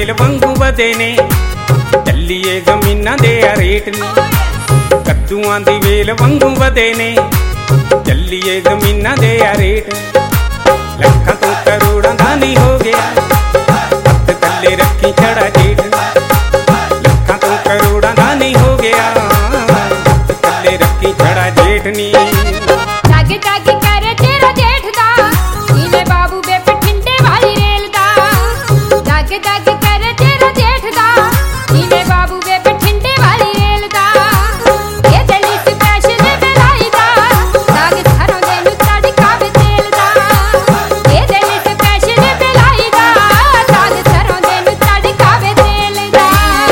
ਵੇਲ ਵਾਂਗੂ ਵਧੇ ਨੇ, ਚੱਲੀਏ ਜ਼ਮੀਨਾਂ ਦੇ ਆ ਰੇਟ ਨੀ। ਕੱਦੂਆਂ ਦੀ ਵੇਲ ਵਾਂਗੂ ਵਧੇ ਨੇ, ਚੱਲੀਏ ਜ਼ਮੀਨਾਂ ਦੇ ਆ ਰੇਟ। ਲੱਖਾਂ ਤੋਂ ਕਰੋੜਾਂ ਦਾ ਨਹੀਂ ਹੋ ਗਿਆ, ਹੱਥ ਥੱਲੇ ਰੱਖੀ ਛੜਾ ਜੇਠ। ਲੱਖਾਂ ਤੋਂ ਕਰੋੜਾਂ ਦਾ ਨਹੀਂ ਹੋ ਗਿਆ, ਹੱਥ ਥੱਲੇ ਰੱਖੀ ਛੜਾ ਜੇਠ ਨੀ। ਜੱਗ ਜੱਗ ਕਰ ਤੇਰਾ ਜੇਠ ਦਾ, ਨੀਲੇ ਬਾਬੂ ਵੇ ਬਠਿੰਡੇ ਵਾਲੀ ਰੇਲ ਦਾ। ਜੱਗ ਜੱਗ ਕਰ ਤੇਰਾ ਜੇਠ ਦਾ, ਨੀਲੇ ਬਾਬੂ ਵੇ ਬਠਿੰਡੇ ਵਾਲੀ ਰੇਲ ਦਾ। ਇਹ ਦਿੱਲੀ ਸਪੈਸ਼ਲ ਬਲਾਈ ਦਾ, ਸਾਗ ਸਰੋਂ ਦੇ ਨੂੰ ਤੜਕਾ ਵੇ ਤੇਲ ਦਾ। ਇਹ ਦਿੱਲੀ ਸਪੈਸ਼ਲ ਬਲਾਈ ਦਾ, ਸਾਗ ਸਰੋਂ ਦੇ ਨੂੰ ਤੜਕਾ ਵੇ ਤੇਲ ਦਾ।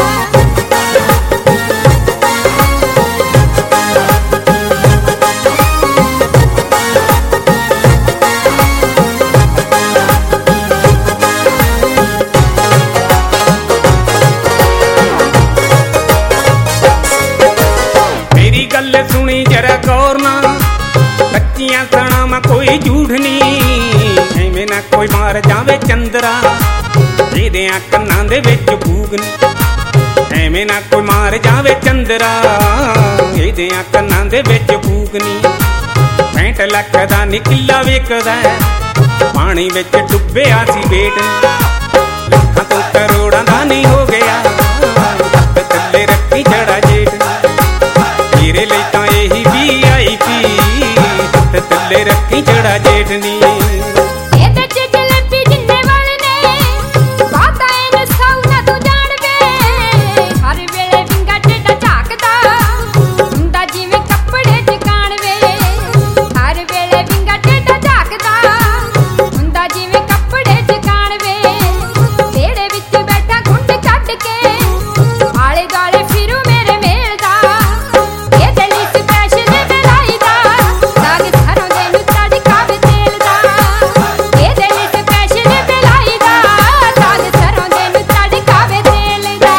ਮੇਰੀ ਗੱਲ ਸੁਣੀ ਜਰਾ ਗੌਰ ਨਾਲ, ਕੱਚੀਆਂ ਸਣਾਵਾਂ ਕੋਈ ਝੂਠ ਨੀ। ਐਵੇਂ ਨਾ ਕੋਈ ਮਾਰ ਜਾਵੇ ਚੰਦਰਾ, ਇਹਦਿਆਂ ਕੰਨਾਂ ਦੇ ਵਿੱਚ ਫੂਕ ਨੀ। ਐਵੇਂ ਨਾ ਕੋਈ ਮਾਰ ਜਾਵੇ ਚੰਦਰਾ, ਇਹਦਿਆਂ ਕੰਨਾਂ ਦੇ ਵਿੱਚ ਫੂਕ ਨੀ। 65 ਲੱਖ ਦਾ ਨਿਕਲਾ ਵਿਕਦਾ, ਪਾਣੀ ਵਿੱਚ ਡੁੱਬਿਆ ਸੀ ਵੇਟ ਨੀ। ਲੱਖਾਂ ਤੋਂ ਕਰੋੜਾਂ ਦਾ ਨਹੀਂ ਹੋ ਗਿਆ, ਹੱਥ ਥੱਲੇ ਰੱਖੀ ਛੜਾ ਜੇਠ। ਤੇਰੇ ਲਈ ਤਾਂ ਇਹੀ VIP, ਹੱਥ ਥੱਲੇ ਰੱਖੀ ਛੜਾ ਜੇਠ ਨੀ। ਇਹਦੇ ਚ ਜਲੇਬੀ ਜਿੰਨੇ ਵਾਲੇ ਨੇ, ਬਾਤਾਂ ਇਹਨੂੰ ਸੌ ਨਾ ਤੂੰ ਜਾਣ ਵੇ। ਹਰ ਵੇਲੇ ਵਿੰਗਾ ਟੇਡਾ ਝਾਕਦਾ, ਹੁੰਦਾ ਜਿਵੇਂ ਕੱਪੜੇ ਚ ਕਾਣ ਵੇ। ਹਰ ਵੇਲੇ ਵਿੰਗਾ ਟੇਡਾ ਝਾਕਦਾ, ਹੁੰਦਾ ਜਿਵੇਂ ਕੱਪੜੇ ਚ ਕਾਣ ਵੇ। ਵਿਹੜੇ ਵਿੱਚ ਬੈਠਾ ਘੁੰਡ ਕੱਢ ਕੇ, ਆਲੇ ਦੁਆਲੇ ਫਿਰੂ ਮੇਰੇ ਮੇਲ ਦਾ। ਇਹ ਦਿੱਲੀ ਸਪੈਸ਼ਲ ਬਲਾਈ ਦਾ, ਸਾਗ ਸਰੋਂ ਦੇ ਨੂੰ ਤੜਕਾ ਵੇ ਤੇਲ ਦਾ। ਇਹ ਦਿੱਲੀ ਸਪੈਸ਼ਲ ਬਲਾਈ ਦਾ, ਸਾਗ ਸਰੋਂ ਦੇ ਨੂੰ ਤੜਕਾ ਵੇ ਤੇਲ ਦਾ।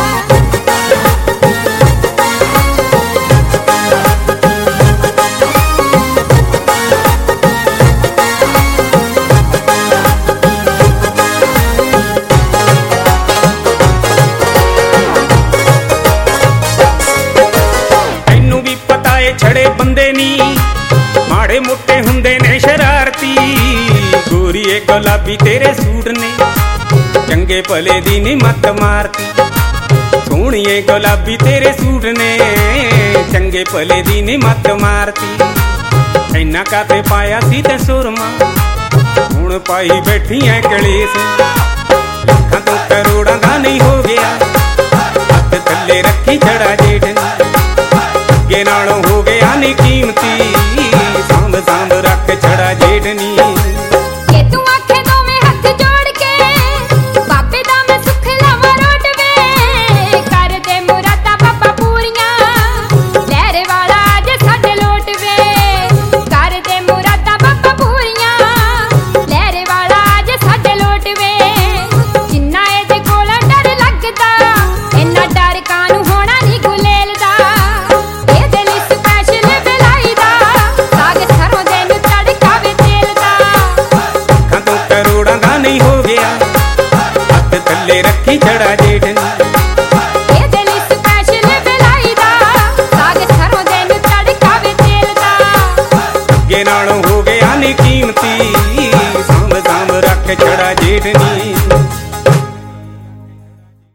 ਤੈਨੂੰ ਵੀ ਪਤਾ ਏ ਛੜੇ ਬੰਦੇ ਨੀ, ਮਾੜੇ ਮੋਟੇ ਹੁੰਦੇ ਨੇ ਸ਼ਰਾਰਤੀ। ਗੋਰੀਏ ਗੁਲਾਬੀ ਤੇਰੇ ਸੂਟ ਨੇ, ਚੰਗੇ ਭਲੇ ਦੀ ਨੀ ਮੱਤ ਮਾਰਤੀ। ਸੋਹਣੀਏ ਗੁਲਾਬੀ ਤੇਰੇ ਸੂਟ ਨੇ, ਚੰਗੇ ਭਲੇ ਦੀ ਨੀ ਮੱਤ ਮਾਰਤੀ। ਇੰਨਾ ਕਾਤੇ ਪਾਇਆ ਸੀ ਤੇ ਸੁਰਮਾ, ਹੁਣ ਪਾਈ ਬੈਠੀ ਐ ਕਲੇਸ਼। ਲੱਖਾਂ ਤੋਂ ਕਰੋੜਾਂ ਦਾ ਨਹੀਂ ਹੋ ਗਿਆ, ਹੱਥ ਥੱਲੇ ਰੱਖੀ ਛੜਾ ਜੇਠ। ਅੱਗੇ ਨਾਲੋਂ ਹੋ ਗਿਆ ਨੀ ਕੀਮਤੀ, ਸਾਂਭ ਸਾਂਭ ਰੱਖ ਛੜਾ ਜੇਠ ਨੀ। ਜੇ ਤੂੰ ਆਖੇ ਦੋਵੇਂ ਹੱਥ ਜੋੜ ਕੇ, ਬਾਬੇ ਦਾ ਮੈਂ ਸੁੱਖ ਲਾਵਾਂ ਰੋਟ ਵੇ। ਕਰ ਦੇ ਮੁਰਾਦਾਂ ਬਾਬਾ ਪੂਰੀਆਂ, ਲਹਿਰੇ ਵਾਲਾ ਅੱਜ ਸਾਡੇ ਲੋਟ ਵੇ। ਕਰ ਦੇ ਮੁਰਾਦਾਂ ਬਾਬਾ ਪੂਰੀਆਂ, ਲਹਿਰੇ ਵਾਲਾ ਅੱਜ ਸਾਡੇ ਲੋਟ ਵੇ। ਜਿੰਨਾ ਇਹਦੇ ਕੋਲ ਡਰ ਲੱਗਦਾ, ਇੰਨਾ ਡਰ ਕਾਹਨੂੰ ਹੋਣਾ ਨੀ ਗੁਲੇਲ ਦਾ। ਇਹ ਦਿੱਲੀ ਸਪੈਸ਼ਲ ਬਲਾਈ ਦਾ, ਸਾਗ ਸਰੋਂ ਦੇ ਨੂੰ ਤੜਕਾ ਵੇ ਤੇਲ ਦਾ। ਲੱਖਾਂ ਤੋਂ ਕਰੋੜਾਂ ਦਾ ਨਹੀਂ ਹੋ ਗਿਆ, ਹੱਥ ਥੱਲੇ ਰੱਖੀ ਛੜਾ ਜੇਠ ਨੀ। ਇਹ ਦਿੱਲੀ ਸਪੈਸ਼ਲ ਬਲਾਈ ਦਾ, ਸਾਗ ਸਰੋਂ ਦੇ ਨੂੰ ਤੜਕਾ ਵੇ ਤੇਲ ਦਾ। ਅੱਗੇ ਨਾਲੋਂ ਹੋ ਗਿਆ ਨੀ ਕੀਮਤੀ, ਸਾਂਭ ਸਾਂਭ ਰੱਖ ਛੜਾ ਜੇਠ ਨੀ।